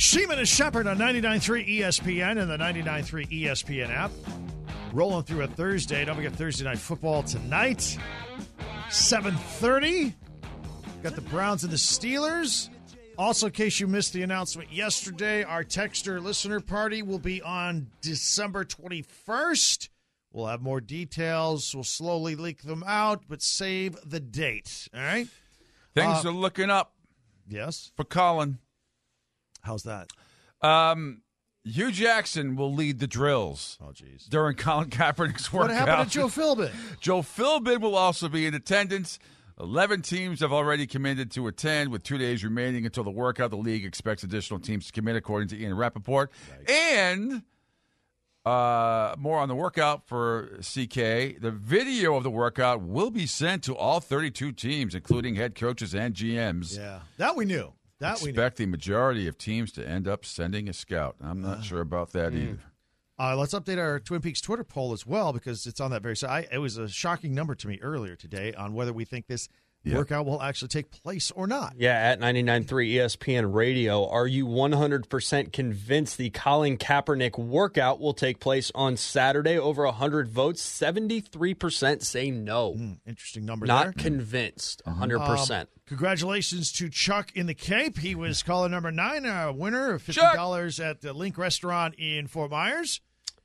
Sheeman and Shepherd on 99.3 ESPN and the 99.3 ESPN app. Rolling through a Thursday. Don't forget Thursday Night Football tonight. 7:30. Got the Browns and the Steelers. Also, in case you missed the announcement yesterday, our Texter listener party will be on December 21st. We'll have more details. We'll slowly leak them out, but save the date. All right? Things are looking up. Yes. For Colin. How's that? Hugh Jackson will lead the drills. Oh, geez. During Colin Kaepernick's workout. What happened to Joe Philbin? Joe Philbin will also be in attendance. 11 teams have already committed to attend with 2 days remaining until the workout. The league expects additional teams to commit, according to Ian Rappaport. Right. And more on the workout for CK. The video of the workout will be sent to all 32 teams, including head coaches and GMs. Yeah, that we knew. Expect the majority of teams to end up sending a scout. I'm not sure about that either. Let's update our Twin Peaks Twitter poll as well, because it's on that very side. It was a shocking number to me earlier today on whether we think this workout will actually take place or not. Yeah, at 99.3 ESPN Radio, are you 100% convinced the Colin Kaepernick workout will take place on Saturday? Over 100 votes, 73% say no. Interesting number Not there. convinced, 100%. Congratulations to Chuck in the Cape. He was caller number 9, a winner of $50 at the Link Restaurant in Fort Myers.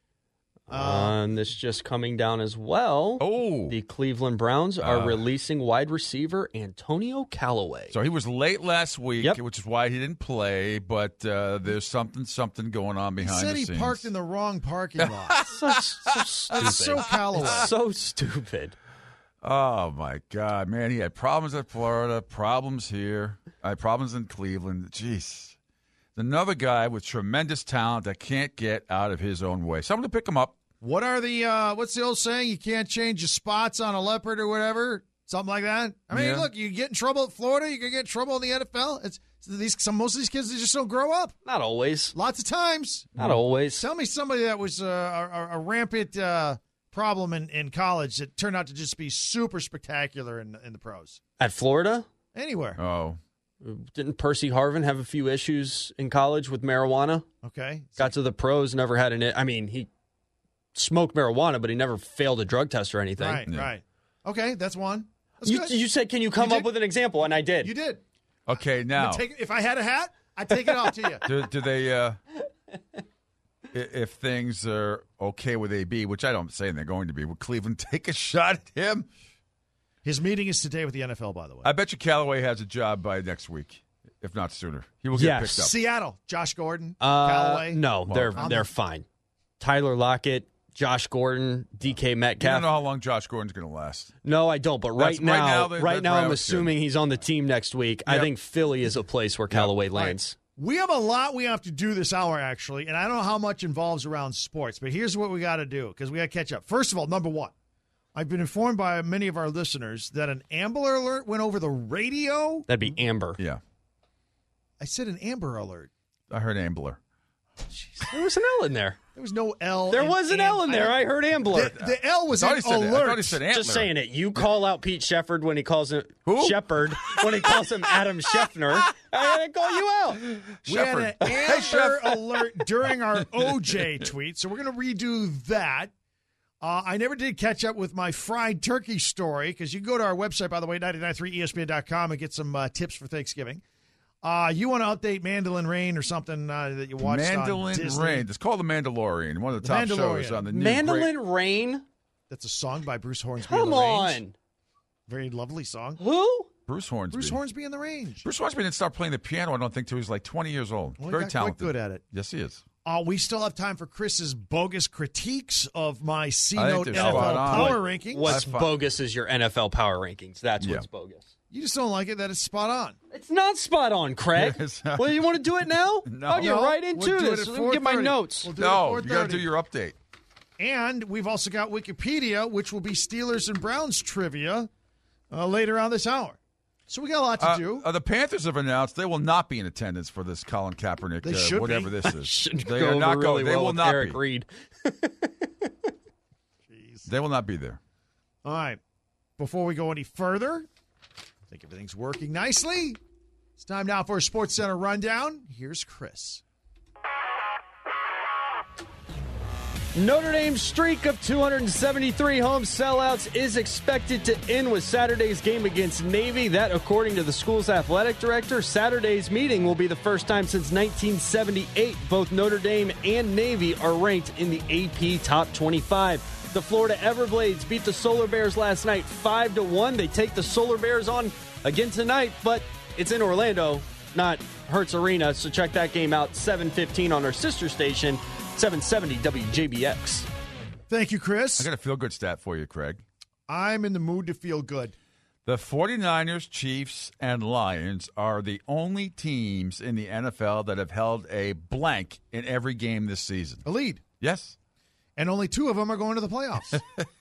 And this just coming down as well. Oh. The Cleveland Browns are releasing wide receiver Antonio Callaway. So he was late last week, which is why he didn't play, but there's something going on behind the scenes. He said he parked in the wrong parking lot. so stupid. That's so Callaway. So stupid. Oh, my God. Man, he had problems at Florida, problems here, problems in Cleveland. Jeez. Another guy with tremendous talent that can't get out of his own way. Someone to pick him up. What are the what's the old saying? You can't change your spots on a leopard or whatever, something like that. I mean, look, you get in trouble at Florida, you can get in trouble in the NFL. Most of these kids, they just don't grow up. Not always. Lots of times. Not always. Tell me somebody that was a rampant problem in college that turned out to just be super spectacular in the pros. At Florida? Anywhere. Oh. Didn't Percy Harvin have a few issues in college with marijuana? Okay. Got to the pros, never had he smoked marijuana, but he never failed a drug test or anything. Right. Okay, that's one. That's you said, can you come up with an example? And I did. You did. Okay, now. If I had a hat, I'd take it off to you. Do they, if things are okay with AB, which I don't say they're going to be, would Cleveland take a shot at him? His meeting is today with the NFL, by the way. I bet you Callaway has a job by next week, if not sooner. He will get picked up. Seattle, Josh Gordon, Callaway. No, they're fine. Tyler Lockett, Josh Gordon, DK Metcalf. You don't know how long Josh Gordon's going to last. No, I don't. But right now I'm assuming good. he's on the team next week. Yep. I think Philly is a place where Callaway lands. Right. We have a lot we have to do this hour, actually, and I don't know how much involves around sports, but here's what we got to do, because we got to catch up. First of all, number one, I've been informed by many of our listeners that an Amber Alert went over the radio. That'd be Amber. Yeah. I said an Amber Alert. I heard Ambler. Jeez. There was an L in there. There was no L. There was an L in there. I heard Ambler. The L was in alert. I thought he said Antler. Just saying it. You call out Pete Shepard when he calls him Shepard when he calls him Adam Scheffner. I gotta call you out. We had an Amber Alert during our OJ tweet, so we're going to redo that. I never did catch up with my fried turkey story, because you can go to our website, by the way, 993ESPN.com, and get some tips for Thanksgiving. You want to update Mandolin Rain or something that you watched on Disney? Mandolin Rain. It's called The Mandalorian, one of the top shows on the new Mandolin Rain? That's a song by Bruce Hornsby. Come on. Very lovely song. Who? Bruce Hornsby. Bruce Hornsby in the Range. Bruce Hornsby didn't start playing the piano, I don't think, until he was like 20 years old. Well, Very talented. Quite good at it. Yes, he is. We still have time for Chris's bogus critiques of my C-Note NFL spot on. power rankings. What's bogus is your NFL power rankings. That's what's bogus. You just don't like it that it's spot on. It's not spot on, Craig. Well, you want to do it now? No. I'll get right into this. Let me get my notes. You got to do your update. And we've also got Wikipedia, which will be Steelers and Browns trivia later on this hour. So we got a lot to do. The Panthers have announced they will not be in attendance for this Colin Kaepernick, whatever this is. They are not going. They will not Eric be. Reed. They will not be there. All right. Before we go any further, I think everything's working nicely. It's time now for a SportsCenter rundown. Here's Chris. Notre Dame's streak of 273 home sellouts is expected to end with Saturday's game against Navy. That, according to the school's athletic director, Saturday's meeting will be the first time since 1978 both Notre Dame and Navy are ranked in the AP Top 25. The Florida Everblades beat the Solar Bears last night 5-1. They take the Solar Bears on again tonight, but it's in Orlando, not Hertz Arena, so check that game out, 7:15 on our sister station, 770 WJBX. Thank you, Chris. I got a feel-good stat for you, Craig. I'm in the mood to feel good. The 49ers, Chiefs, and Lions are the only teams in the NFL that have held a blank in every game this season. A lead. Yes. And only 2 of them are going to the playoffs.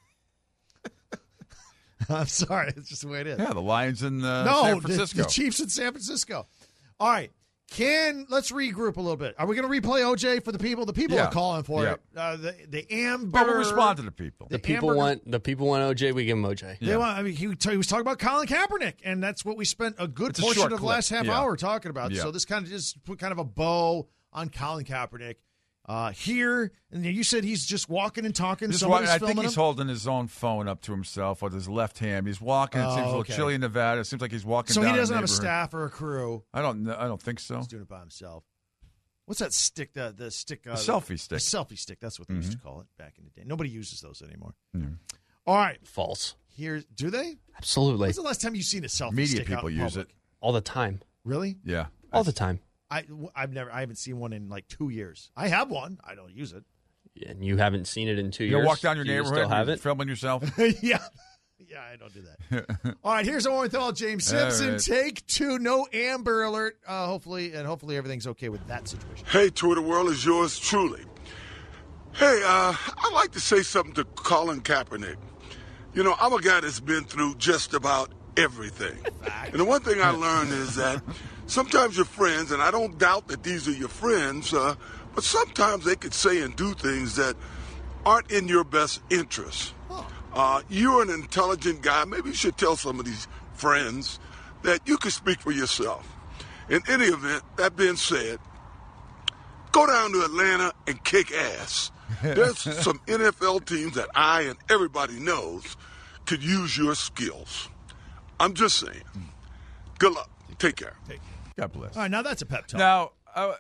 I'm sorry. It's just the way it is. Yeah, the Lions in San Francisco. The Chiefs in San Francisco. All right. Let's regroup a little bit. Are we going to replay OJ for the people? The people are calling for it. The Amber. But we'll respond to the people. The people want OJ. We give him OJ. They want. I mean, he was talking about Colin Kaepernick, and that's what we spent a good portion of the last half hour talking about. So this kind of just put kind of a bow on Colin Kaepernick. Here, and you said he's just walking and talking. I think he's holding his own phone up to himself with his left hand. He's walking. It seems a little chilly in Nevada. It seems like he's walking. So down he doesn't have a neighborhood. staff or a crew. I don't think so. He's doing it by himself. What's that stick? The stick. A selfie stick. A selfie stick. That's what they used to call it back in the day. Nobody uses those anymore. Yeah. All right. False. Do they? Absolutely. When's the last time you've seen a selfie Media stick? people use it all the time. Really? Yeah. All the time. I haven't seen one in like 2 years. I have one. I don't use it. And you haven't seen it in 2 years? You walk down your neighborhood still have and it? filming yourself? Yeah. Yeah, I don't do that. All right, here's Orenthal, James Simpson. Right. Take 2. No Amber Alert. Hopefully everything's okay with that situation. Hey, Twitter world, is yours truly. Hey, I'd like to say something to Colin Kaepernick. You know, I'm a guy that's been through just about everything. And the one thing I learned is that sometimes your friends, and I don't doubt that these are your friends, but sometimes they could say and do things that aren't in your best interest. You're an intelligent guy. Maybe you should tell some of these friends that you can speak for yourself. In any event, that being said, go down to Atlanta and kick ass. There's some NFL teams that I and everybody knows could use your skills. I'm just saying. Good luck. Take care. God bless. All right, now that's a pep talk. Now,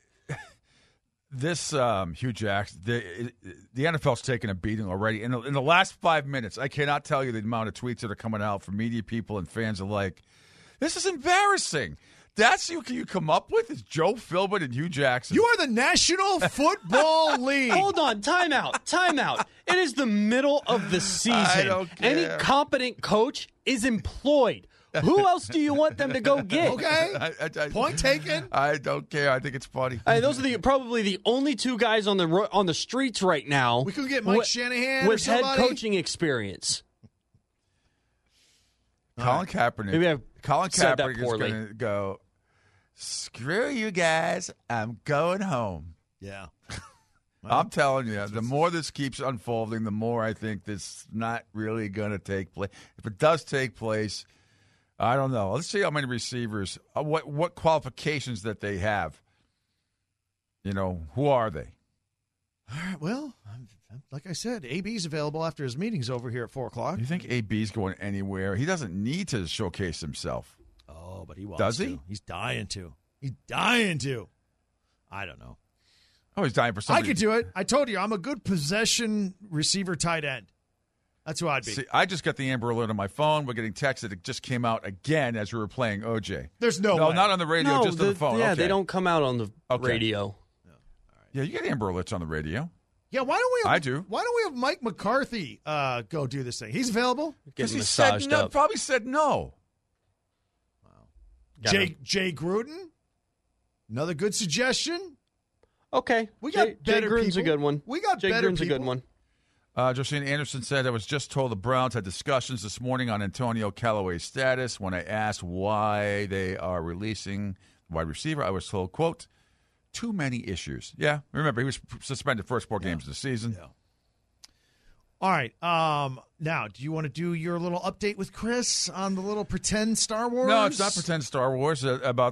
this Hugh Jackson, the NFL's taken a beating already. In the last 5 minutes, I cannot tell you the amount of tweets that are coming out from media people and fans alike. This is embarrassing. That's who you come up with is Joe Philbin and Hugh Jackson. You are the National Football League. Hold on, timeout. It is the middle of the season. I don't care. Any competent coach is employed. Who else do you want them to go get? Okay. Point taken. I don't care. I think it's funny. Those are probably the only 2 guys on the streets right now. We could get Mike Shanahan with or somebody. head coaching experience. Colin Kaepernick. Maybe I Colin said that Kaepernick is poorly. going to go, screw you guys. I'm going home. Yeah. I'm telling you, the more this keeps unfolding, the more I think this is not really going to take place. If it does take place, I don't know. Let's see how many receivers, what qualifications that they have. You know, who are they? All right, well, like I said, AB's available after his meeting's over here at 4 o'clock. You think AB's going anywhere? He doesn't need to showcase himself. Oh, but he wants Does he? to. He's dying to. He's dying to. I don't know. Oh, he's dying for something. I could do it. I told you, I'm a good possession receiver tight end. That's who I'd be. See, I just got the Amber Alert on my phone. We're getting texted. It just came out again as we were playing OJ. There's no way. Not on the radio, just on the phone. Yeah, Okay. they don't come out on the Okay. radio. Yeah, you get Amber Alerts on the radio. Yeah, why don't we? I do. Why don't we have Mike McCarthy go do this thing? He's available. Getting He said massaged no, up. probably said no. Jay Gruden, another good suggestion. Okay. We got Jay better Gruden's people. a good one. We got Jay better Gruden's people. a good one. Josine Anderson said, I was just told the Browns had discussions this morning on Antonio Callaway's status. When I asked why they are releasing the wide receiver, I was told, quote, too many issues. Yeah, remember, he was suspended first 4 games of the season. Yeah. All right. Now, do you want to do your little update with Chris on the little pretend Star Wars? No, it's not pretend Star Wars about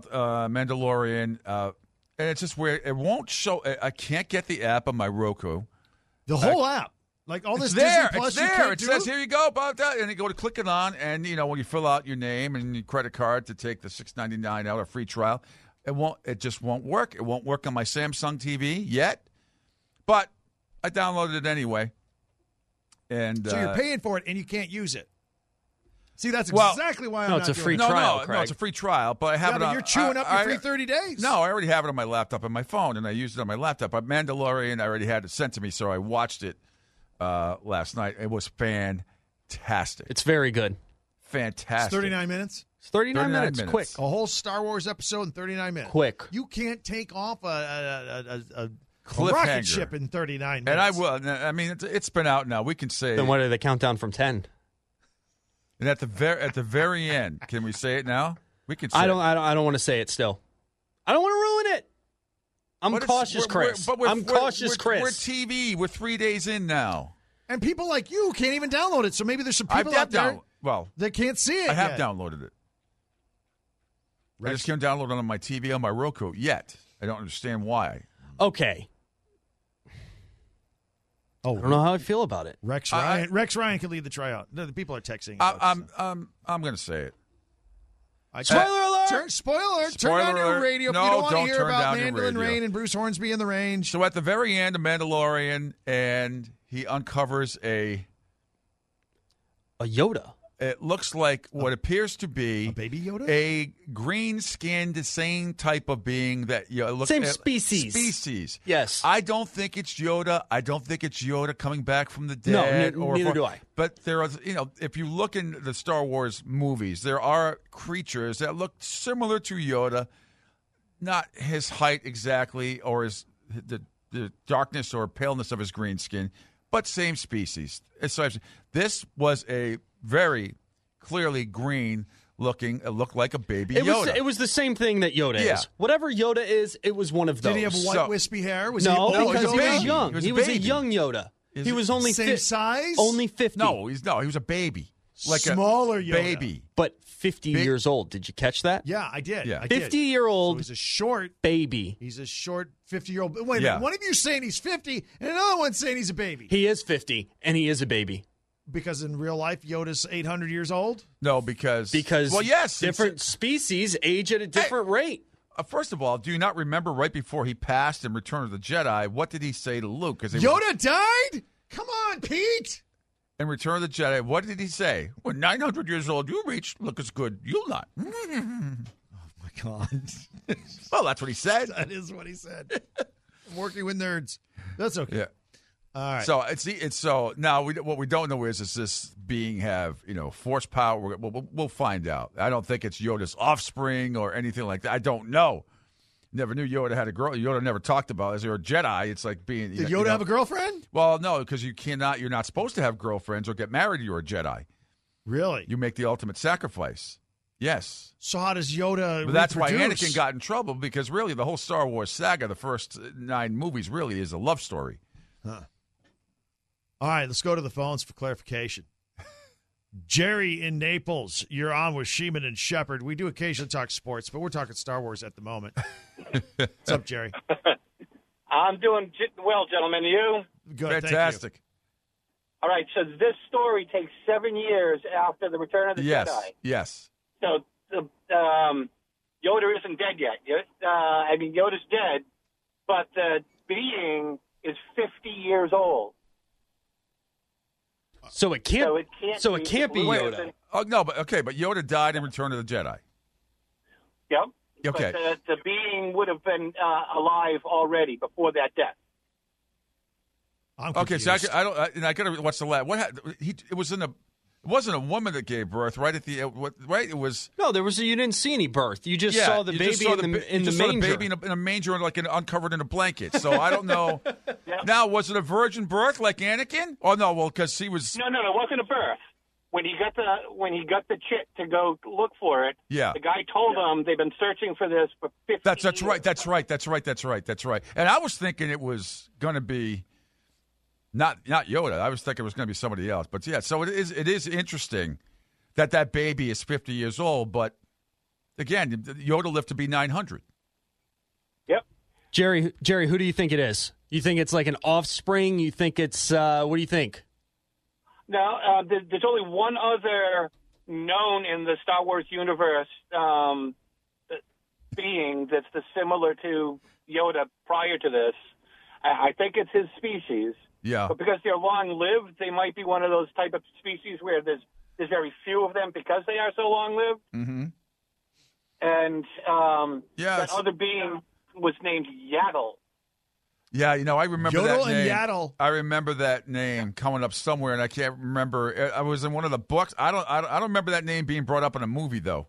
Mandalorian. And it's just weird. It won't show. I can't get the app on my Roku. The whole app. Like all this It's there. Disney Plus It's you there. can't It do? says, here you go, about that. And you go to click it on, and, when you fill out your name and your credit card to take the $6.99 free trial, it just won't work. It won't work on my Samsung TV yet. But I downloaded it anyway. And So you're paying for it, and you can't use it. See, that's exactly why I'm not it's a doing free it. trial, No, Craig. it's a free trial, but I have Yeah, it but on. you're chewing up your free 30 days. No, I already have it on my laptop and my phone, and I used it on my laptop. But Mandalorian, I already had it sent to me, so I watched it last night. It was fantastic. It's very good. Fantastic. It's 39 minutes. It's 39 minutes. minutes. Quick. A whole Star Wars episode in 39 minutes. Quick. You can't take off a Cliffhanger. rocket ship in 39 minutes. And I will. I mean, it's been out now. We can say. Then what did they count down from 10? And at the very end, can we say it now? We can. Say I don't want to say it still. I don't want to ruin it. I'm cautious, Chris. I'm cautious, Chris. We're TV. We're 3 days in now. And people like you can't even download it. So maybe there's some people I've out there that can't see it. I have yet. downloaded it. I just can't download it on my TV on my Roku yet. I don't understand why. Okay. I don't know how I feel about it. Rex Ryan can lead the tryout. The people are texting. I'm going to say it. Spoiler alert! Turn Spoiler down your alert. radio No, if you don't want to don't hear turn about down your Mandolin radio. Rain and Bruce Hornsby in the range. So at the very end of Mandalorian, and he uncovers A Yoda. it looks like what appears to be A baby Yoda? a green-skinned, same type of being that Same species. Species. Yes. I don't think it's Yoda. I don't think it's Yoda coming back from the No, dead. neither do I. But there are, if you look in the Star Wars movies, there are creatures that look similar to Yoda, not his height exactly, or the darkness or paleness of his green skin, but same species. So this was a very clearly green looking. It looked like a baby Yoda. It was the same thing that Yoda Yeah. is. Whatever Yoda is, it was one of those. Did he have white wispy hair? Was No, he because he baby. was young. He was He a was a baby. young Yoda. He was only same size? Only 50. No, he was a baby, like Smaller a Yoda. baby. But 50 years old. Did you catch that? Yeah, I did. Yeah. I did. 50-year-old So he's a short baby. He's a short 50-year-old. Wait a Yeah. minute. One of you saying he's 50, and another one saying he's a baby. He is 50, and he is a baby. Because in real life, Yoda's 800 years old? No, because well, yes, different species age at a different rate. First of all, do you not remember right before he passed in Return of the Jedi? What did he say to Luke? Yoda died? Come on, Pete. In Return of the Jedi, what did he say? When 900 years old, you reach look as good. You'll not. Oh, my God. Well, that's what he said. That is what he said. I'm working with nerds. That's okay. Yeah. All right. So so now what we don't know is this being have force power? We'll find out. I don't think it's Yoda's offspring or anything like that. I don't know. Never knew Yoda had a girl. Yoda never talked about it. As you're a Jedi, it's like being. Did Yoda have a girlfriend? Well, no, because you're not supposed to have girlfriends or get married. You're a Jedi. Really? You make the ultimate sacrifice. Yes. So how does Yoda But that's why reproduce? Anakin got in trouble, because really the whole Star Wars saga, the first 9 movies, really is a love story. Huh. All right, let's go to the phones for clarification. Jerry in Naples, you're on with Sheeman and Shepard. We do occasionally talk sports, but we're talking Star Wars at the moment. What's up, Jerry? I'm doing well, gentlemen. You? Good, thank you. Fantastic. All right, so this story takes 7 years after the Return of the Yes. Jedi. Yes. So Yoda isn't dead yet. Yoda's dead, but the being is 50 years old. So it can't. So it can't be be Yoda. Oh no, but Yoda died in Return of the Jedi. Yep. Okay. But the being would have been alive already before that death. I'm Okay, so confused. I gotta watch the last. It wasn't a woman that gave birth, right? Right? It was. No, you didn't see any birth. You just saw the you baby just saw in the you just saw manger. the baby in a manger, like uncovered in a blanket. So I don't know. Now, was it a virgin birth like Anakin? Oh no, well, because he was. No, it wasn't a birth. When he got the chick to go look for it, Yeah. the guy told him they've been searching for this for 50 That's years. right. That's right. And I was thinking it was going to be not Yoda. I was thinking it was going to be somebody else. But yeah, so it is interesting that baby is 50 years old. But again, Yoda lived to be 900. Yep. Jerry, who do you think it is? You think it's like an offspring? You think it's what do you think? No, there's only one other known in the Star Wars universe being that's similar to Yoda prior to this. I think it's his species. Yeah. But because they're long-lived, they might be one of those type of species where there's very few of them because they are so long-lived. Mm-hmm. And Yeah, that other being was named Yaddle. Yeah, I remember Yodel that name. and Yaddle. I remember that name coming up somewhere, and I can't remember. I was in one of the books. I don't remember that name being brought up in a movie though.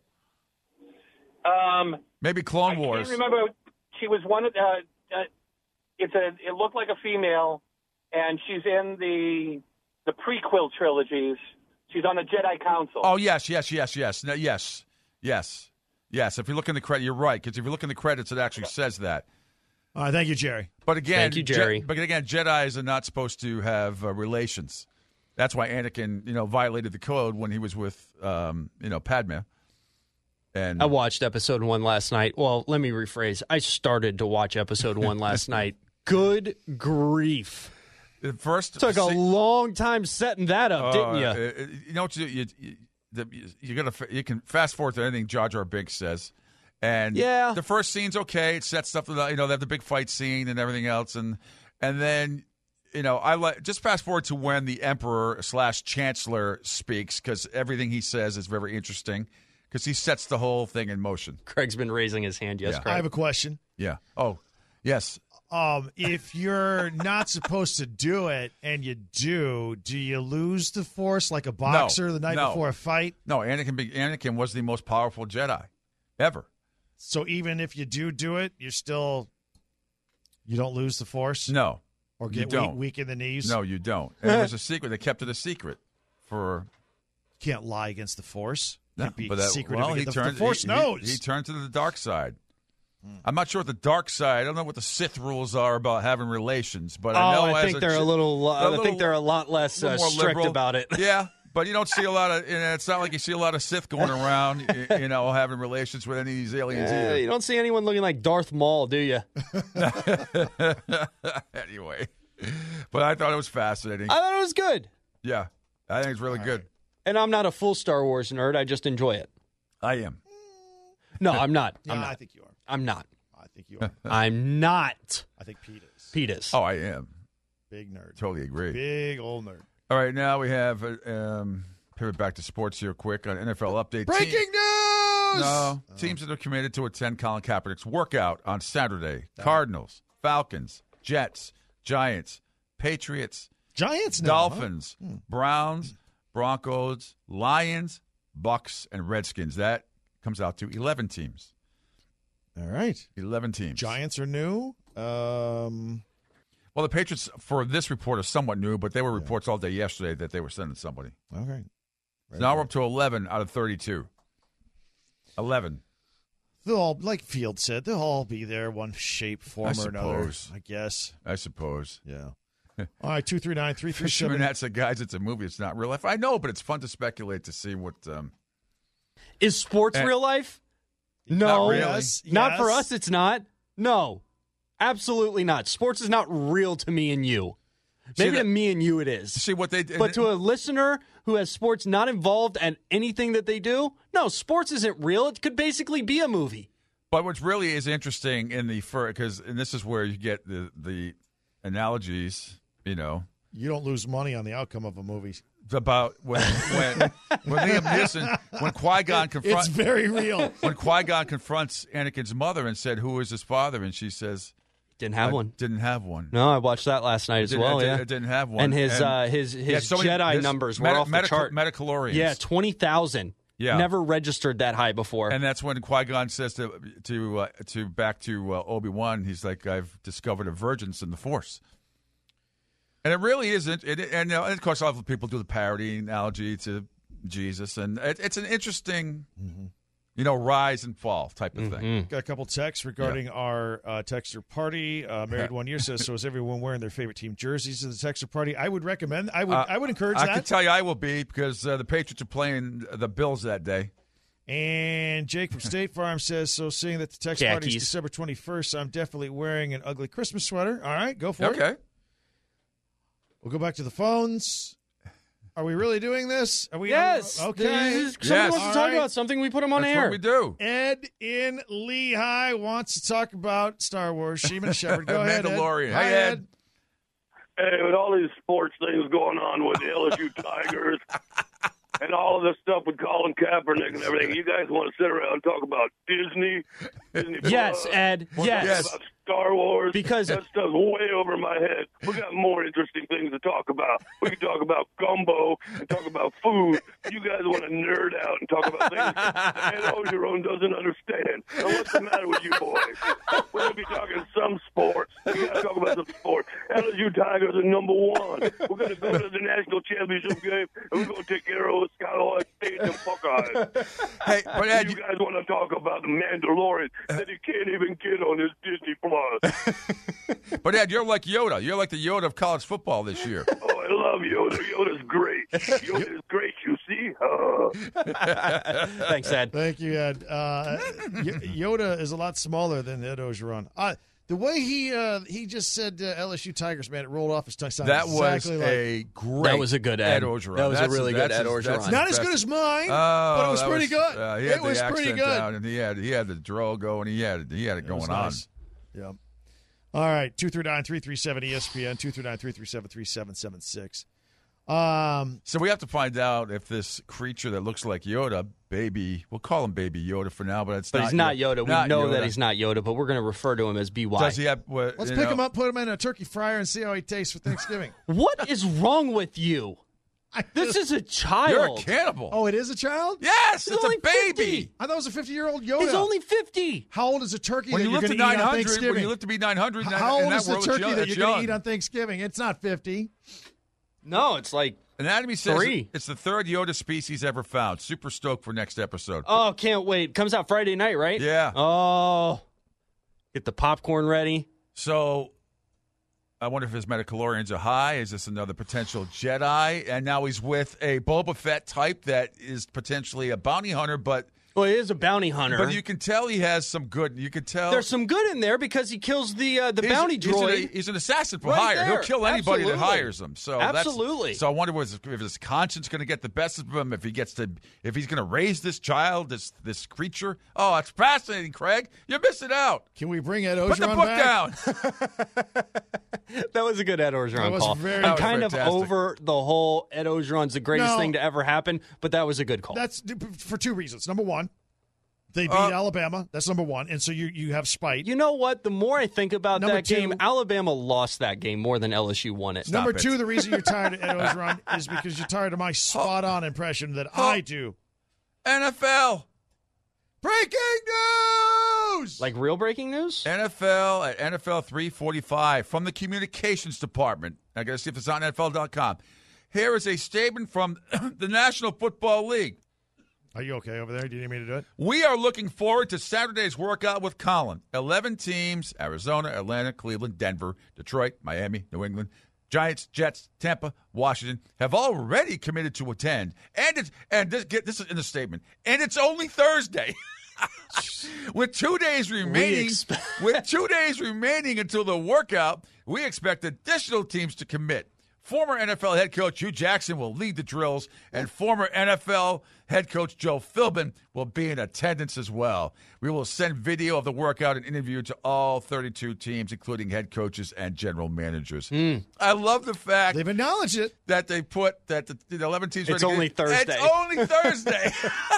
Maybe Clone Wars. I can't remember. She was one of it looked like a female, and she's in the prequel trilogies. She's on the Jedi Council. Oh yes. No, yes. If you look in the credit, you're right. Because if you look in the credits, it actually says that. All right, thank you, Jerry. But again, Thank you, Jerry. But again, Jedis are not supposed to have relations. That's why Anakin, violated the code when he was with, Padme. And I watched episode 1 last night. Well, let me rephrase. I started to watch episode 1 last night. Good grief. first Took a long time setting that up, didn't you? You know what you you can fast forward to anything Jar Jar Binks says. And the first scene's okay. It sets stuff that, they have the big fight scene and everything else. And then, I just fast forward to when the Emperor / Chancellor speaks, because everything he says is very interesting, because he sets the whole thing in motion. Craig's been raising his hand. Yes, Craig. I have a question. Yeah. Oh, yes. If you're not supposed to do it and you do you lose the Force like a boxer the night before a fight? No, Anakin was the most powerful Jedi ever. So even if you do it, you don't lose the Force? No. Or get weak in the knees? No, you don't. And it was a secret. They kept it a secret for... Can't lie against the Force. No, Can't be but secretive. he The Force knows. He turned to the dark side. I'm not sure what the dark side. I don't know what the Sith rules are about having relations, but I know I think they're a little. I think they're a lot less strict liberal about it. Yeah, but you don't see a lot of. It's not like you see a lot of Sith going around, having relations with any of these aliens either. You don't see anyone looking like Darth Maul, do you? Anyway, but I thought it was fascinating. I thought it was good. Yeah, I think it's really good. And I'm not a full Star Wars nerd. I just enjoy it. I am. No, I'm not. Yeah, I think you are. I'm not. I think you are. I'm not. I think Pete is. Pete is. Oh, I am. Big nerd. Totally agree. Big old nerd. All right, now we have pivot back to sports here quick on NFL update. Breaking news! No, teams that are committed to attend Colin Kaepernick's workout on Saturday: Cardinals, Falcons, Jets, Giants, Patriots, Giants now, Dolphins, Browns, Broncos, Lions, Bucks, and Redskins. That comes out to 11 teams. All right. 11 teams. Giants are new. Well, the Patriots, for this report, are somewhat new, but there were reports all day yesterday that they were sending somebody. Okay. So now we're up to 11 out of 32. 11. They'll all, like Field said, they'll all be there, one shape, form, or another. I guess. I suppose. Yeah. All right, 239-337. Fisherman, that's a guys. It's a movie. It's not real life. I know, but it's fun to speculate to see what. Is sports real life? No, not really. Yes. Not for us. It's not. No, absolutely not. Sports is not real to me and you. Maybe to me and you it is. See what they did, but to a listener who has sports not involved in anything that they do, no, sports isn't real. It could basically be a movie. But what really is interesting in the because and this is where you get the analogies. You don't lose money on the outcome of a movie. About when Liam Neeson, when Qui-Gon confronts... It's very real. When Qui-Gon confronts Anakin's mother and said, "Who is his father?" And she says... Didn't have one. Didn't have one. No, I watched that last night as well, It didn't have one. And his Jedi numbers were off the chart. Metachlorians. Yeah, 20,000. Yeah. Never registered that high before. And that's when Qui-Gon says to back to Obi-Wan, he's like, "I've discovered a virgins in the Force." And it really isn't. And of course, a lot of people do the parody analogy to Jesus, and it's an interesting, rise and fall type of thing. Got a couple texts regarding our Texter party. Married 1 year says, "So is everyone wearing their favorite team jerseys to the Texter party?" I would recommend. I would encourage that. I can tell you, I will be because the Patriots are playing the Bills that day. And Jake from State Farm says, so seeing that the text party is Khakis. December 21st, I'm definitely wearing an ugly Christmas sweater. All right, go for it. Okay. We'll go back to the phones. Are we really doing this? Are we? Yes. Okay. Somebody Yes. wants to All talk right. about something. We put them on That's air. what we do. Ed in Lehigh wants to talk about Star Wars. Sheeman Shepherd. Go ahead, Ed. Mandalorian. Hi, Hey, Ed. Hey, with all these sports things going on with the LSU Tigers and all of this stuff with Colin Kaepernick and everything, you guys want to sit around and talk about Disney Yes, Plus, Ed. want to Yes. talk about Star Wars? Because- that stuff's way over my head. We got more interesting things to talk about. We can talk about gumbo and talk about food. You guys want to nerd out and talk about things that Ed Ogeron doesn't understand. Now, what's the matter with you boys? We're going to be talking some sports. We got to talk about some sports. LSU Tigers are number one. We're going to go to the national championship game, and we're going to take care of Skyline State and Buckeyes. Hey, but Ed, You guys want to talk about the Mandalorian that you can't even get on this Disney Plus. you're like Yoda. You're like the Yoda of college football this year. Oh, I love Yoda. Yoda's great. Yoda's great, you see? Thanks, Ed. Thank you, Ed. Yoda is a lot smaller than Ed Ogeron. The way he just said LSU Tigers, man, it rolled off his tongue. Sounded That was exactly like, a great That was a good Ed. Ogeron. That was a That's really good Ed that's Ogeron. not as best. good as mine, Oh, but it was that pretty good. He had It the was pretty accent good. down, and he had the drawl going. He had it going was on. nice. Yeah. All right, 239-337-ESPN, 239-337-3776. So we have to find out if this creature that looks like Yoda, baby, we'll call him Baby Yoda for now, but But he's not Yoda. We Not know Yoda. that he's not Yoda, but we're going to refer to him as BY. Does he have? Let's pick him up, put him in a turkey fryer, and see how he tastes for Thanksgiving. What is wrong with you? This is a child. You're a cannibal. Oh, it is a child? Yes, He's it's only a baby. 50. I thought it was a 50-year-old Yoda. He's only 50. How old is a turkey When that you you're live going to to eat on 900, Thanksgiving? when you live to be 900, How in old that is the world, turkey it's that young. you're going to eat on Thanksgiving? It's not 50. No, it's like, Anatomy says 3. it's the third Yoda species ever found. Super stoked for next episode. oh, can't wait. Comes out Friday night, right? Yeah. Oh, get the popcorn ready. So I wonder if his metacalorians are high. Is this another potential Jedi? And now he's with a Boba Fett type that is potentially a bounty hunter, but Well, he is a bounty hunter. you can tell he has some good. You can tell There's some good in there because he kills the He's- bounty droid. He's an assassin for Right hire. there. He'll kill anybody Absolutely. that hires him. So Absolutely. So I wonder if his conscience going to get the best of him. If he's going to raise this child, this creature. Oh, it's fascinating, Craig. You're missing out. Can we bring Ed Put the Ogeron book back? down. That was a good Ed Ogeron That was call. very- I'm That was kind of fantastic. over the whole Ed Ogeron's the greatest No. thing to ever happen, but that was a good call. That's for two reasons. Number one, they beat Alabama. That's number one. And so you have spite. You know what? The more I think about Number that game, two- Alabama lost that game more than LSU won it. Number it. two, the reason you're tired of Ed Ogeron is because you're tired of my spot-on impression that I do. NFL. Breaking news! Like real breaking news? NFL at NFL 345 from the communications department. I got to see if it's on NFL.com. Here is a statement from the National Football League. Are you okay over there? Do you need me to do it? We are looking forward to Saturday's workout with Colin. 11 teams, Arizona, Atlanta, Cleveland, Denver, Detroit, Miami, New England, Giants, Jets, Tampa, Washington have already committed to attend. And this is in the statement. And it's only Thursday. With 2 days remaining, until the workout, we expect additional teams to commit. Former NFL head coach Hugh Jackson will lead the drills, and former NFL head coach Joe Philbin will be in attendance as well. We will send video of the workout and interview to all 32 teams, including head coaches and general managers. I love the fact They've acknowledged it. that they put that the 11 teams. It's are gonna only get- Thursday. It's only Thursday.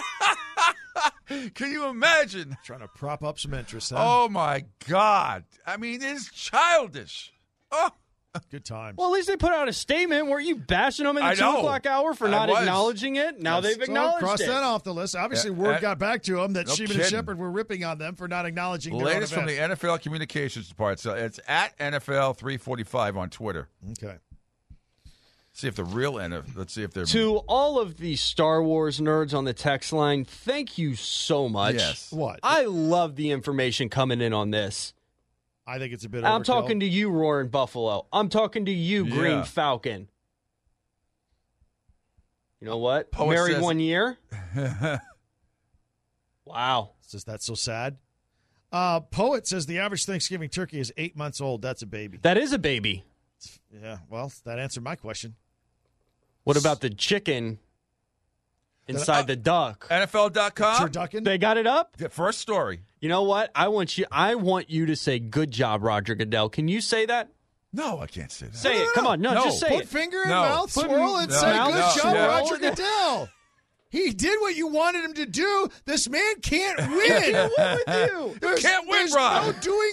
Can you imagine? Trying to prop up some interest, huh? Oh my God! I mean, it's childish. Oh, Good time. Well, at least they put out a statement. Weren't you bashing them in the I 2 know. o'clock hour for I not was. acknowledging it? Now they've So acknowledged cross it. that off the list. Obviously, Yeah, word got back to them that no Sheeman and kidding. Shepard were ripping on them for not acknowledging their own latest from the event. NFL communications department. So it's at NFL 345 on Twitter. Okay. See if the real NFL. Let's see if they're To all of the Star Wars nerds on the text line, thank you so much. Yes. What? I love the information coming in on this. I think it's a bit I'm overkill. talking to you, Roaring Buffalo. I'm talking to you, Green Yeah. Falcon. You know what? Poet Married says- 1 year. Wow. Is that so sad? Poet says the average Thanksgiving turkey is 8 months old. That's a baby. That is a baby. Yeah, well, that answered my question. What about the chicken inside the duck? NFL.com. Turducken? They got it up? The first story. You know what? I want you to say good job, Roger Goodell. Can you say that? No, I can't say that. Say it. Come on. No, just say Put it. finger in No. mouth, Put swirl, and say, mouth, good job, swirl. Roger Goodell. He did what you wanted him to do. This man can't win. What with you? Can't win, There's Rod. no doing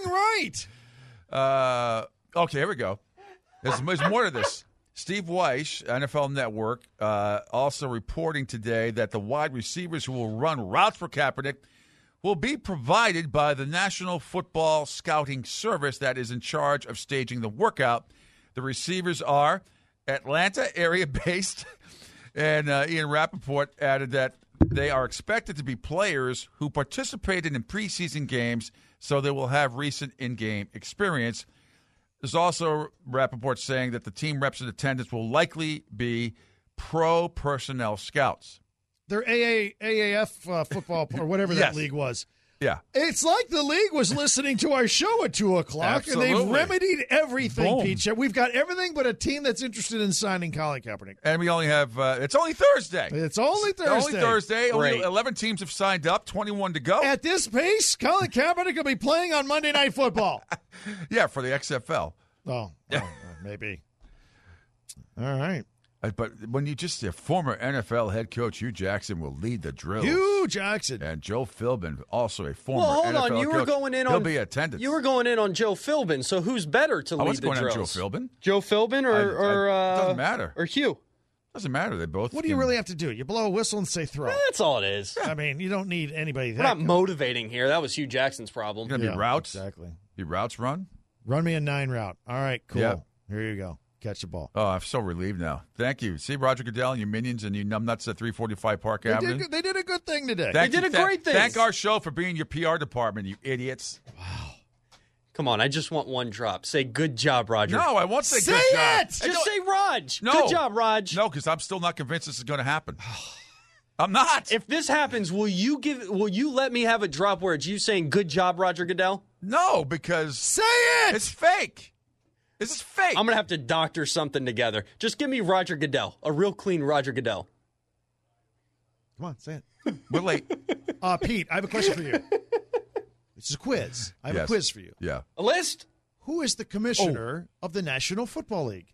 right. Okay, here we go. There's more to this. Steve Weish, NFL Network, also reporting today that the wide receivers who will run routes for Kaepernick will be provided by the National Football Scouting Service that is in charge of staging the workout. The receivers are Atlanta area-based, and Ian Rappaport added that they are expected to be players who participated in preseason games, so they will have recent in-game experience. There's also Rappaport saying that the team reps in attendance will likely be pro personnel scouts. They're AAF football or whatever that Yes. league was. Yeah. It's like the league was listening to our show at 2 o'clock, and they've Absolutely. remedied everything, Boom. Pete. We've got everything but a team that's interested in signing Colin Kaepernick. And we only have, it's only Thursday. It's only Thursday. Only Thursday. Only Great. 11 teams have signed up, 21 to go. At this pace, Colin Kaepernick will be playing on Monday Night Football. Yeah, for the XFL. Oh, maybe. All right. But when you just say former NFL head coach Hugh Jackson will lead the drills. Hugh Jackson. And Joe Philbin, also a former Well, hold NFL on. You were coach. going in He'll on be in attendance. You were going in on Joe Philbin. So who's better to I lead wasn't the going drills? on Joe Philbin. Joe Philbin or doesn't matter. or Hugh? Doesn't matter. They both. What do you can- really have to do? You blow a whistle and say throw. That's all it is. I mean, you don't need anybody We're that not good. motivating here. That was Hugh Jackson's problem. Going to be routes. Exactly. Be routes run. Run me a 9 route. All right, cool. Yeah. Here you go. Catch the ball. Oh, I'm so relieved now. Thank you. See Roger Goodell and your minions and you numbnuts at 345 Park Avenue. They did a good thing today. Thank They did you. a great thing. Thank our show for being your PR department, you idiots. Come on, I just want one drop. Say good job, Roger. No, I won't say, Say good job. it! Just say Raj. No. Good job, Raj. No, because I'm still not convinced this is going to happen. I'm not. If this happens, will you let me have a drop where it's you saying good job, Roger Goodell? No, because Say it! it's fake. This is fake. I'm gonna have to doctor something together. Just give me Roger Goodell, a real clean Roger Goodell. Come on, say it. We're late. Pete, I have a question for you. This is a quiz. I have a Yes. quiz for you. Yeah. A list? Who is the commissioner of the National Football League?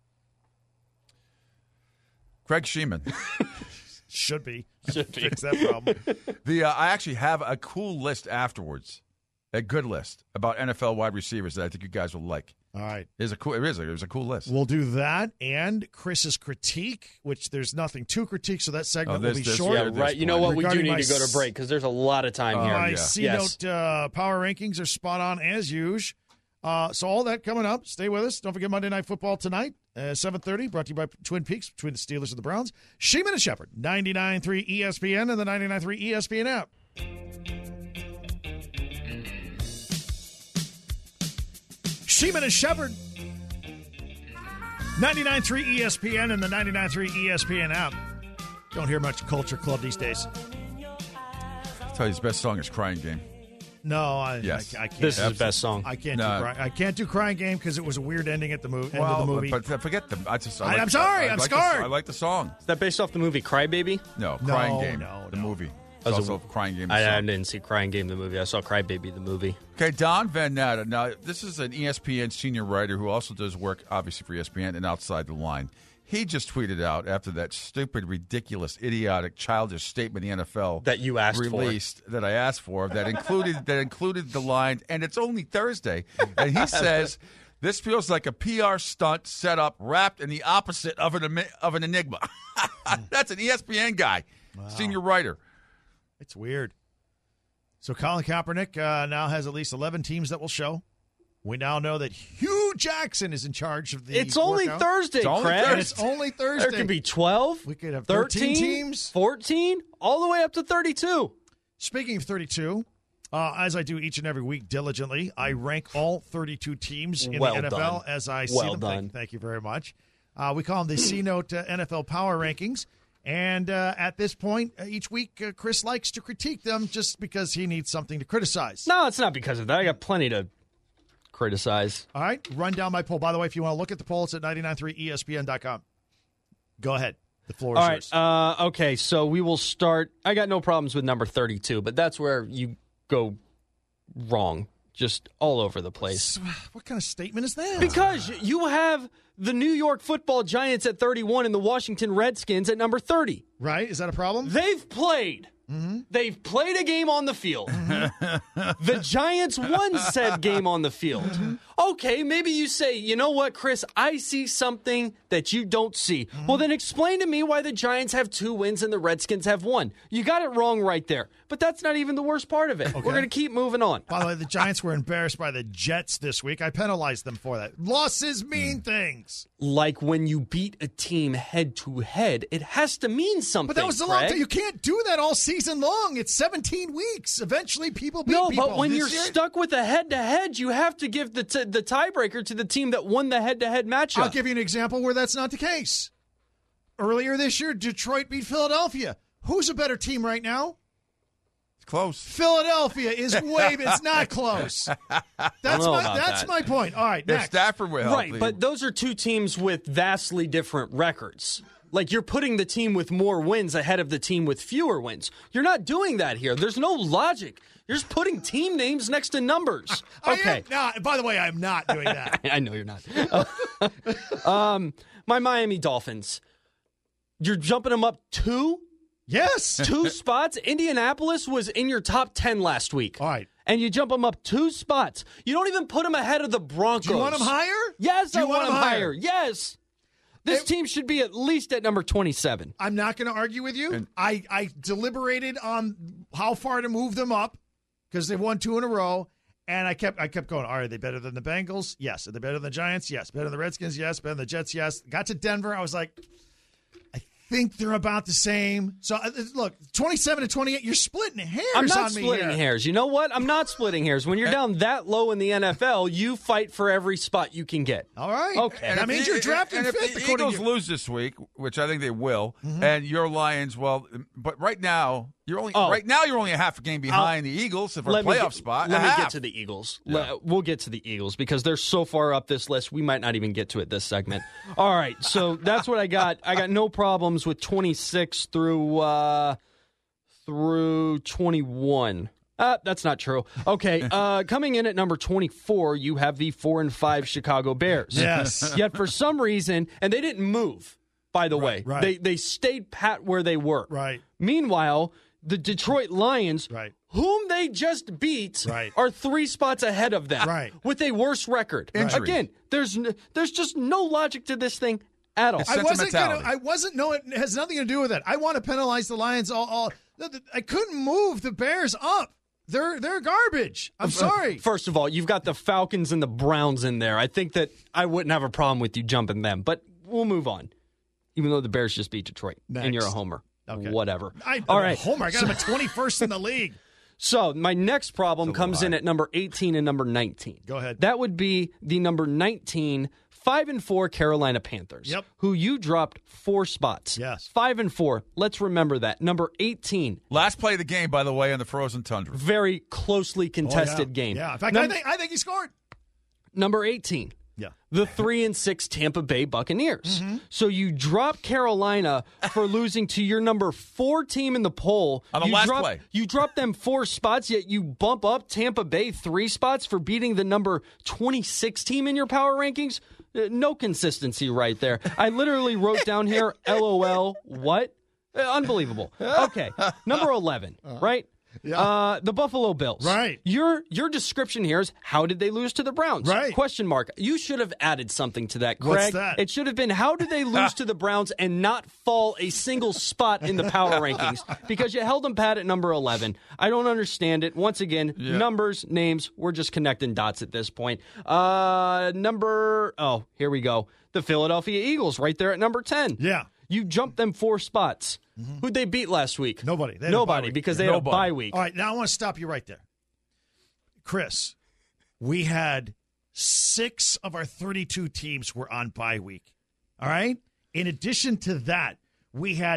Craig Sheeman. Should be. Should be. Fix that problem. I actually have a cool list afterwards, a good list about NFL wide receivers that I think you guys will like. All right. It was a cool list. We'll do that and Chris's critique, which there's nothing to critique, so that segment will be this- short. yeah, Yeah, at right. this You know point. what? We do Regarding need my to go to break because there's a lot of time here. My yeah. C-Note power rankings are spot on as usual. So all that coming up. Stay with us. Don't forget Monday Night Football tonight, 7:30, brought to you by Twin Peaks, between the Steelers and the Browns. Sheeman and Shepard, 99.3 ESPN and the 99.3 ESPN app. Sheeman and Shepard, 99.3 ESPN and the 99.3 ESPN app. Don't hear much Culture Club these days. I'll tell you his best song is Crying Game. No, I Yes. can't. This is his best song. I can't No. do I can't do Crying Game because it was a weird ending at the end of the movie. But forget them. I'm sorry, I'm scarred. I like the song. Is that based off the movie Crybaby? No, No, Crying Game. no, the no. movie. It's also Crying Game. the I song. didn't see Crying Game the movie. I saw Crybaby the movie. Okay, Don Van Natta. Now, this is an ESPN senior writer who also does work, obviously, for ESPN and Outside the Line. He just tweeted out after that stupid, ridiculous, idiotic, childish statement the NFL That you asked for. released that I asked for that included the line, and it's only Thursday. And he says this feels like a PR stunt set up, wrapped in the opposite of an enigma. That's an ESPN guy, senior writer. It's weird. So Colin Kaepernick now has at least 11 teams that will show. We now know that Hugh Jackson is in charge of the It's only workout. Thursday, It's only Craig. And it's only Thursday. There could be 12. We could have 13 teams. 14, all the way up to 32. Speaking of 32, as I do each and every week diligently, I rank all 32 teams in Well the NFL done. as I see Well them. done. Thank you very much. We call them the C-Note NFL Power Rankings. And at this point, each week, Chris likes to critique them just because he needs something to criticize. No, it's not because of that. I got plenty to criticize. All right, run down my poll. By the way, if you want to look at the poll, it's at 993ESPN.com. Go ahead. The floor is yours. All right. Okay, so we will start. I got no problems with number 32, but that's where you go wrong. Just all over the place. What kind of statement is that? Because you have the New York Football Giants at 31 and the Washington Redskins at number 30. Right? Is that a problem? They've played. Mm-hmm. They've played a game on the field. The Giants won said game on the field. Mm-hmm. Okay, maybe you say, you know what, Chris, I see something that you don't see. Mm-hmm. Well, then explain to me why the Giants have 2 wins and the Redskins have 1. You got it wrong right there. But that's not even the worst part of it. Okay. We're going to keep moving on. By the way, the Giants were embarrassed by the Jets this week. I penalized them for that. Losses mean things. Like when you beat a team head-to-head, it has to mean something, But that was a long time. You can't do that all season long. It's 17 weeks. Eventually, people beat people. No, but when you're stuck with a head-to-head, you have to give the tiebreaker to the team that won the head-to-head matchup. I'll give you an example where that's not the case. Earlier this year, Detroit beat Philadelphia. Who's a better team right now? It's close. Philadelphia is it's not close. That's my point. All right, next. If Stafford will help. Right, but those are 2 teams with vastly different records. Like, you're putting the team with more wins ahead of the team with fewer wins. You're not doing that here. There's no logic. You're just putting team names next to numbers. Okay. By the way, I'm not doing that. I know you're not. My Miami Dolphins. You're jumping them up 2? Yes. 2 spots. Indianapolis was in your top 10 last week. All right. And you jump them up 2 spots. You don't even put them ahead of the Broncos. Do you want them higher? Yes, I want them higher. Yes. This team should be at least at number 27. I'm not going to argue with you. I deliberated on how far to move them up because they've won 2 in a row, and I kept going. Are they better than the Bengals? Yes. Are they better than the Giants? Yes. Better than the Redskins? Yes. Better than the Jets? Yes. Got to Denver. I was like, I think they're about the same. So, look, 27 to 28, you're splitting hairs on me. I'm not splitting hairs. You know what? I'm not splitting hairs. When you're down that low in the NFL, you fight for every spot you can get. All right. Okay. That means you're drafting fifth. If the Eagles lose this week, which I think they will, and your Lions, but right now you're only a half a game behind the Eagles for a playoff spot. Let me get to the Eagles. Yeah. We'll get to the Eagles because they're so far up this list, we might not even get to it this segment. All right, so that's what I got. I got no problems with 26 through 21. That's not true. Okay, coming in at number 24, you have the 4-5 Chicago Bears. Yes. Yet for some reason, and they didn't move, by the way. Right. They stayed pat where they were. Right. Meanwhile, the Detroit Lions, whom they just beat, Right. are 3 spots ahead of them Right. with a worse record. Injuries. Again, there's just no logic to this thing at all. It's it sentimentality. has nothing to do with it. I want to penalize the Lions I couldn't move the Bears up. They're garbage. I'm sorry. First of all, you've got the Falcons and the Browns in there. I think that I wouldn't have a problem with you jumping them, but we'll move on. Even though the Bears just beat Detroit, and you're a homer. Okay. Whatever. All right. Homer, I got him at 21st in the league. So my next problem comes in at number 18 and number 19. Go ahead. That would be the number 19, 5-4 Carolina Panthers. Yep. Who you dropped 4 spots. Yes. 5-4. Let's remember that. Number 18. Last play of the game, by the way, on the frozen tundra. Very closely contested game. Yeah. In fact, I think he scored. Number 18. Yeah. The 3-6 Tampa Bay Buccaneers. Mm-hmm. So you drop Carolina for losing to your number 4 team in the poll. On the last play. You drop them 4 spots, yet you bump up Tampa Bay 3 spots for beating the number 26 team in your power rankings. No consistency right there. I literally wrote down here, LOL, what? Unbelievable. Okay, number 11, right? Yeah. The Buffalo Bills. Right. Your description here is, how did they lose to the Browns? Right. Question mark. You should have added something to that, Craig. What's that? It should have been, how did they lose to the Browns and not fall a single spot in the power rankings? Because you held them pat at number 11. I don't understand it. Once again, numbers, names, we're just connecting dots at this point. Here we go. The Philadelphia Eagles right there at number 10. Yeah. You jumped them 4 spots. Mm-hmm. Who'd they beat last week? Nobody. Nobody, because they had a bye week. All right, now I want to stop you right there. Chris, we had 6 of our 32 teams were on bye week. All right? In addition to that, we had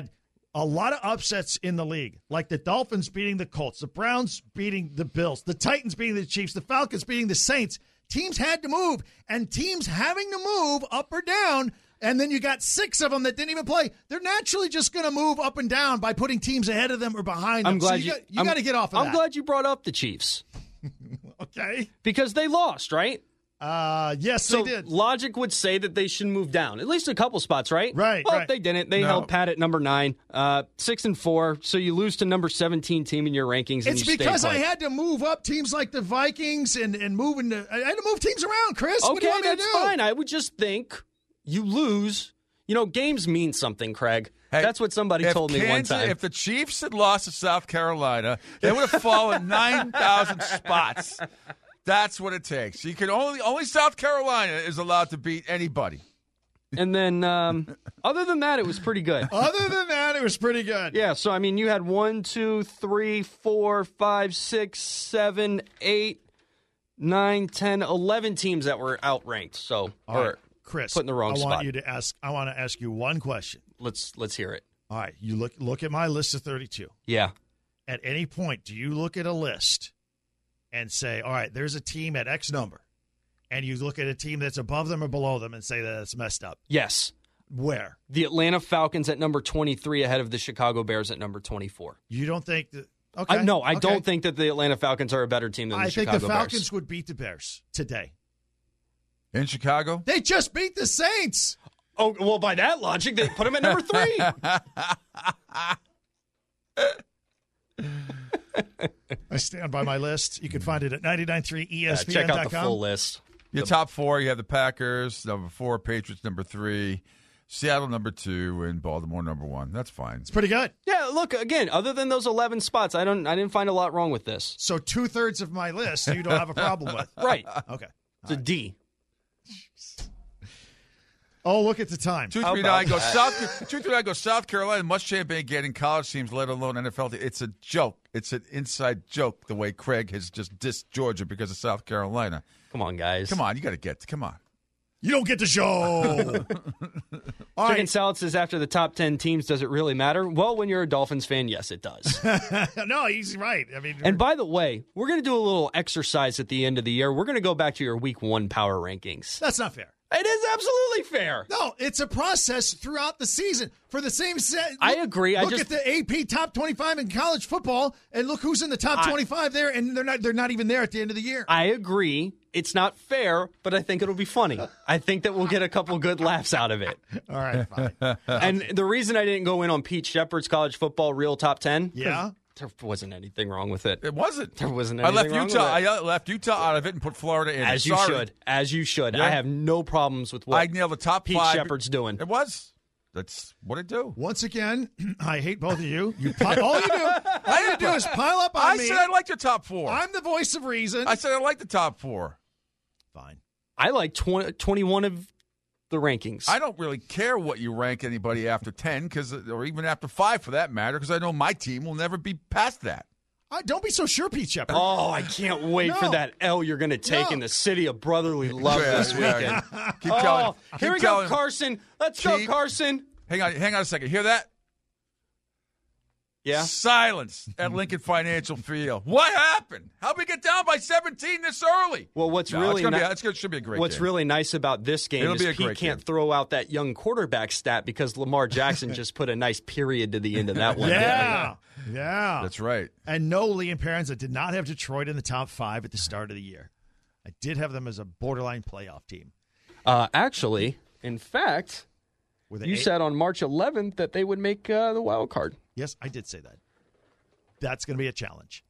a lot of upsets in the league, like the Dolphins beating the Colts, the Browns beating the Bills, the Titans beating the Chiefs, the Falcons beating the Saints. Teams had to move, and teams having to move up or down, and then you got 6 of them that didn't even play. They're naturally just going to move up and down by putting teams ahead of them or behind them. I'm glad you got to get off of that. I'm glad you brought up the Chiefs. Okay. Because they lost, right? Yes, So they did. logic would say that they should move down at least a couple spots, right? Right, Well, right. they didn't. They No. held pat at number 9, 6-4. So you lose to number 17 team in your rankings. And It's you because stay I put. had to move up teams like the Vikings and moving. I had to move teams around, Chris. What do Okay, you want me to that's do? fine. I would just think you lose. You know, games mean something, Craig. Hey, That's what somebody if told me one Kansas- time. If the Chiefs had lost to South Carolina, they would have fallen 9,000 spots. That's what it takes. You can only South Carolina is allowed to beat anybody. And then, other than that, it was pretty good. Other than that, it was pretty good. Yeah, so I mean, you had 1, 2, 3, 4, 5, 6, 7, 8, 9, 10, 11 teams that were outranked. So, All right, Chris, put in the wrong I spot. want to ask you one question. let's hear it. All right, you look at my list of 32. Yeah. At any point, do you look at a list and say, all right, there's a team at X number, and you look at a team that's above them or below them and say that it's messed up? Yes. Where? The Atlanta Falcons at number 23 ahead of the Chicago Bears at number 24. You don't think that? Okay. I Okay. don't think that the Atlanta Falcons are a better team than the I think Chicago the Falcons Bears. would beat the Bears today. In Chicago? They just beat the Saints. Oh, well, by that logic, they put them at number 3. I stand by my list. You can find it at 993ESPN.com. Check out the full list. Your top 4, you have the Packers, number 4, Patriots, number 3, Seattle, number 2, and Baltimore, number 1. That's fine. It's pretty good. Yeah, look, again, other than those 11 spots, I didn't find a lot wrong with this. So 2/3 of my list you don't have a problem with. Right. Okay. It's a D. Oh, look at the time. 239 goes South. 239 goes South Carolina. Muschamp ain't getting college teams, let alone NFL. It's a joke. It's an inside joke. The way Craig has just dissed Georgia because of South Carolina. Come on, guys. Come on, you got to get. Come on. You don't get the show. All Chicken right. Salad says after the top 10 teams, does it really matter? Well, when you're a Dolphins fan, yes, it does. No, he's right. I mean, And by the way, we're going to do a little exercise at the end of the year. We're going to go back to your week 1 power rankings. that's not fair. It is absolutely fair. No, it's a process throughout the season for the same set. I agree. Look at the AP top 25 in college football, and look who's in the top 25 there, and they're not even there at the end of the year. I agree. It's not fair, but I think it'll be funny. I think that we'll get a couple good laughs out of it. All right, fine. And the reason I didn't go in on Pete Shepard's college football real top 10, Yeah. there wasn't anything wrong with it. It wasn't. There wasn't I anything left wrong Utah. with it. I left Utah out of it and put Florida in. As it. you Sorry. should. As you should. Yeah. I have no problems with what I nailed the top Pete 5. Shepard's doing. It was. That's what I do. Once again, I hate both of you. All you do is pile up on I me. said I liked your top 4. I'm the voice of reason. I said I liked the top 4. Fine. I like 21 of the rankings. I don't really care what you rank anybody after 10, or even after 5 for that matter, because I know my team will never be past that. Don't be so sure, Pete Shepard. Oh, I can't wait for No. that L you're going to take No. in the city of brotherly love Yeah, this yeah. weekend. Keep Oh, going. here we Keep go, going. Carson. Let's go, Keep- Carson. Hang on a second. Hear that? Yeah. Silence at Lincoln Financial Field. What happened? How'd we get down by 17 this early? Well, what's No, really should be a great what's game. really nice about this game It'll is be a Pete great can't game. throw out that young quarterback stat because Lamar Jackson just put a nice period to the end of that one. Yeah. Yeah. That's right. And no, Liam Parents, I did not have Detroit in the top 5 at the start of the year. I did have them as a borderline playoff team. Actually, in fact, With you said on March 11th that they would make the wild card. Yes, I did say that. That's going to be a challenge.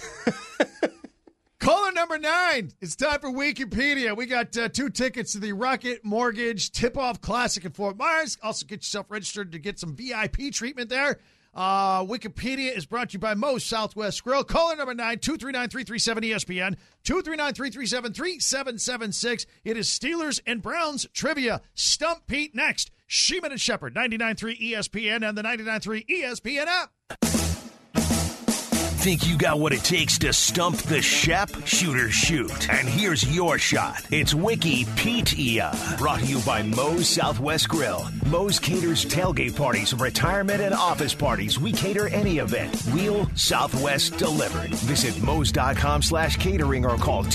Caller number 9. It's time for Wikipedia. We got 2 tickets to the Rocket Mortgage Tip-Off Classic in Fort Myers. Also, get yourself registered to get some VIP treatment there. Wikipedia is brought to you by Moe's Southwest Grill. Caller number 9, 239-337-ESPN, 239-337-3776. It is Steelers and Browns trivia. Stump Pete next. Sheeman and Shepard, 99.3 ESPN and the 99.3 ESPN app. think you got what it takes to stump the Shep? Shoot or shoot. And here's your shot. It's Wiki Pizza. Brought to you by Moe's Southwest Grill. Moe's caters tailgate parties, retirement, and office parties. We cater any event. Wheel Southwest delivered. Visit Moe's.com/catering or call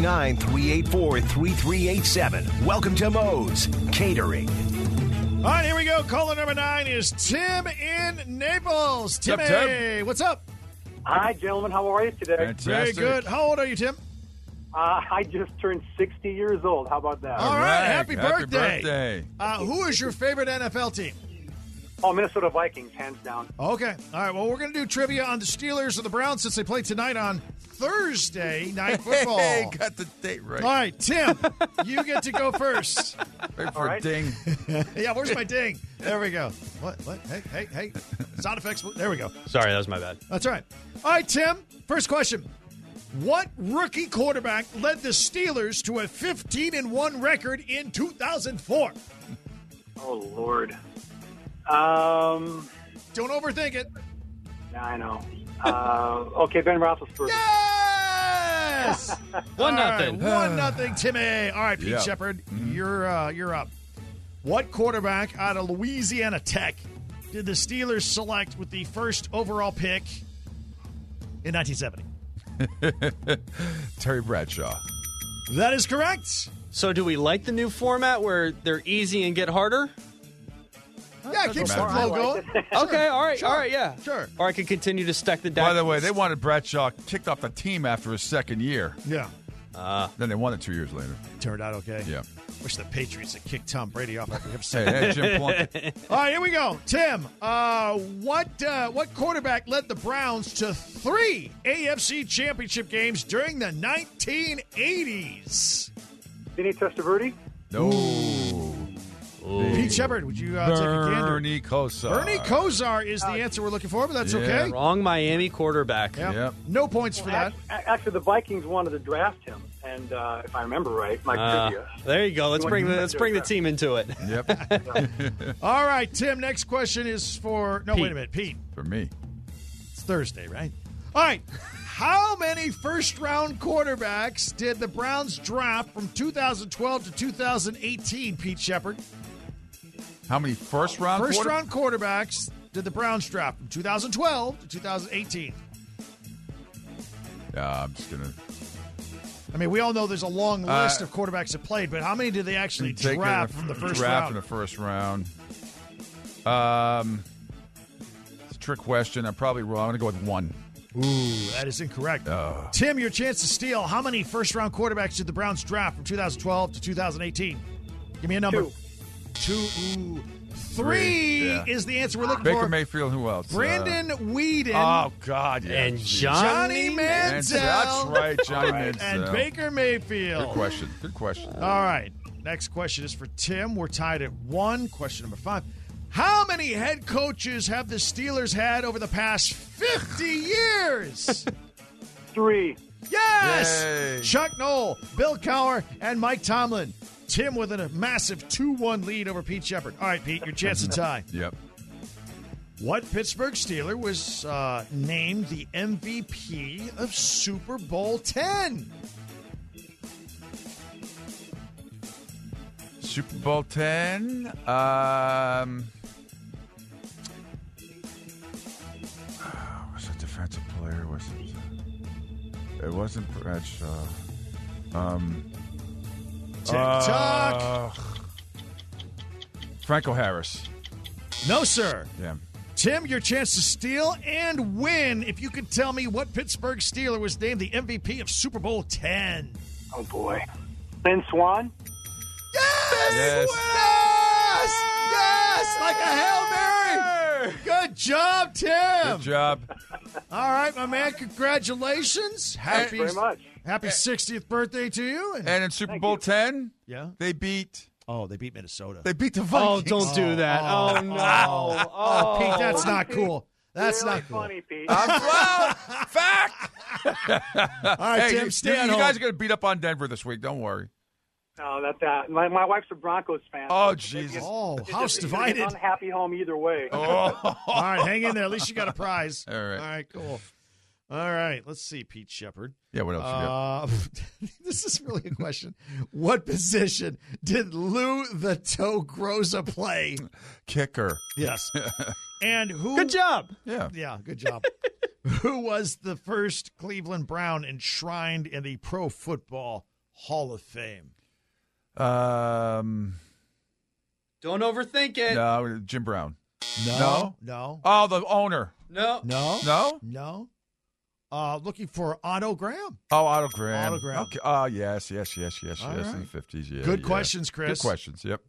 239-384-3387. Welcome to Moe's Catering. All right, here we go. Caller number 9 is Tim in Naples. Tim, hey, what's up? Hi, gentlemen. How are you today? Very Fantastic. good. How old are you, Tim? I just turned 60 years old. How about that? All right, happy birthday. birthday. Who is your favorite NFL team? Oh, Minnesota Vikings, hands down. Okay. All right, well, we're going to do trivia on the Steelers and the Browns since they play tonight on Thursday Night Football. Hey, got the date right. All right, Tim, you get to go first. Wait for All a right. ding. Yeah, where's my ding? There we go. What? Hey. Sound effects. There we go. Sorry, that was my bad. That's all right. All right, Tim, first question. What rookie quarterback led the Steelers to a 15-1 record in 2004? Oh, Lord. Don't overthink it. Yeah, I know. Okay, Ben Roethlisberger. Yes! 1-0. 1-0, Timmy. All right, Pete Yeah. Shepard, you're up. What quarterback out of Louisiana Tech did the Steelers select with the first overall pick in 1970? Terry Bradshaw. That is correct. So do we like the new format where they're easy and get harder? Yeah, keep the matter. flow going. Okay, all right, Sure. all right, yeah. Sure. Or I could continue to stack the deck. By the way, they wanted Bradshaw kicked off the team after his second year. Yeah. Then they won it 2 years later. Turned out okay. Yeah. Wish the Patriots had kicked Tom Brady off after him. Hey, hey, Jim Plunkett. All right, here we go. Tim, what quarterback led the Browns to 3 AFC championship games during the 1980s? Vinny Testaverde? No. Pete Shepard, would you take a gander? Bernie Kosar. Bernie Kosar is the answer we're looking for, but that's Yeah. okay. Wrong Miami quarterback. Yeah. Yep. No points for that. Actually, the Vikings wanted to draft him, and if I remember right, my trivia. There you go. Let's bring the team into it. Yep. All right, Tim, next question is for... No, Pete. wait a minute. Pete, For me. it's Thursday, right? All right. How many first-round quarterbacks did the Browns draft from 2012 to 2018, Pete Shepard? How many first-round First-round quarterbacks did the Browns draft from 2012 to 2018? I'm just going to I mean, we all know there's a long list of quarterbacks that played, but how many did they actually draft from the first round? in the first round. It's a trick question. I'm probably wrong. I'm going to go with 1. Ooh, that is incorrect. Tim, your chance to steal. How many first-round quarterbacks did the Browns draft from 2012 to 2018? Give me a number. 2. Ooh. 3 Yeah. is the answer we're looking Baker for. Mayfield, who else? Brandon Weeden Oh, God, yeah. And Jeez. Johnny Manziel. That's right, Johnny Manziel. and Baker Mayfield. Good question. All right. Next question is for Tim. We're tied at 1. Question number 5. How many head coaches have the Steelers had over the past 50 years? 3. Yes! Yay. Chuck Noll, Bill Cowher, and Mike Tomlin. Tim with a massive 2-1 lead over Pete Shepard. All right, Pete, your chance to tie. Yep. What Pittsburgh Steeler was named the MVP of Super Bowl X? Super Bowl 10. Was it defensive player? Was it? It wasn't Bradshaw. Tick-tock. Franco Harris. No, sir. Yeah. Tim, your chance to steal and win if you could tell me what Pittsburgh Steeler was named the MVP of Super Bowl X. Oh, boy. Ben Swan? Yes! Yes. Yes! Like a Hail Mary! Good job, Tim! Good job. All right, my man, congratulations. Thanks very much. Happy 60th birthday to you. And in Super Bowl 10, Yeah. they beat They beat Minnesota. the Oh, Vikings. don't do that. Oh, no. Oh, Pete, that's not cool. That's really not cool. funny, Pete. Well, fact. All right, Hey, Tim, you stay on guys hold. are going to beat up on Denver this week. Don't worry. No, that. My wife's a Broncos fan. Oh, Jesus. Oh, house It's an divided. unhappy home either way. Oh. All right, hang in there. At least you got a prize. All right. All right, cool. All right, let's see, Pete Shepard. Yeah, what else you got? This is really a question. What position did Lou the Toe Groza play? Kicker. Yes. And who? Good job. Yeah. Yeah, good job. Who was the first Cleveland Brown enshrined in the Pro Football Hall of Fame? Don't overthink it. No, Jim Brown. No. Oh, the owner. No. No. Looking for Otto Graham. Oh, Otto Graham. Otto Graham. Okay. Oh, yes. In the right. 50s, yeah. Good questions, Chris. Good questions, yep.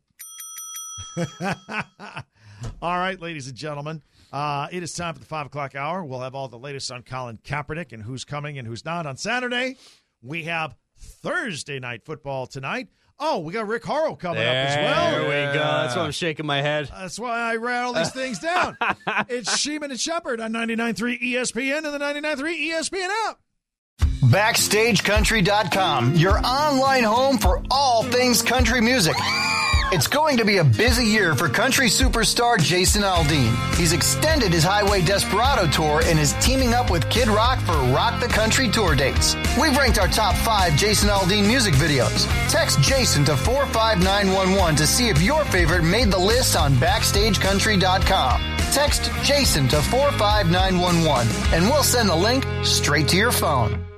All right, ladies and gentlemen. It is time for the 5 o'clock hour. We'll have all the latest on Colin Kaepernick and who's coming and who's not. On Saturday, we have Thursday night football tonight. Oh, we got Rick Horrow coming up as well. There we go. That's why I'm shaking my head. That's why I write all these things down. It's Sheeman and Shepard on 99.3 ESPN and the 99.3 ESPN app. BackstageCountry.com, your online home for all things country music. It's going to be a busy year for country superstar Jason Aldean. He's extended his Highway Desperado tour and is teaming up with Kid Rock for Rock the Country tour dates. We've ranked our top 5 Jason Aldean music videos. Text Jason to 45911 to see if your favorite made the list on BackstageCountry.com. Text Jason to 45911 and we'll send the link straight to your phone.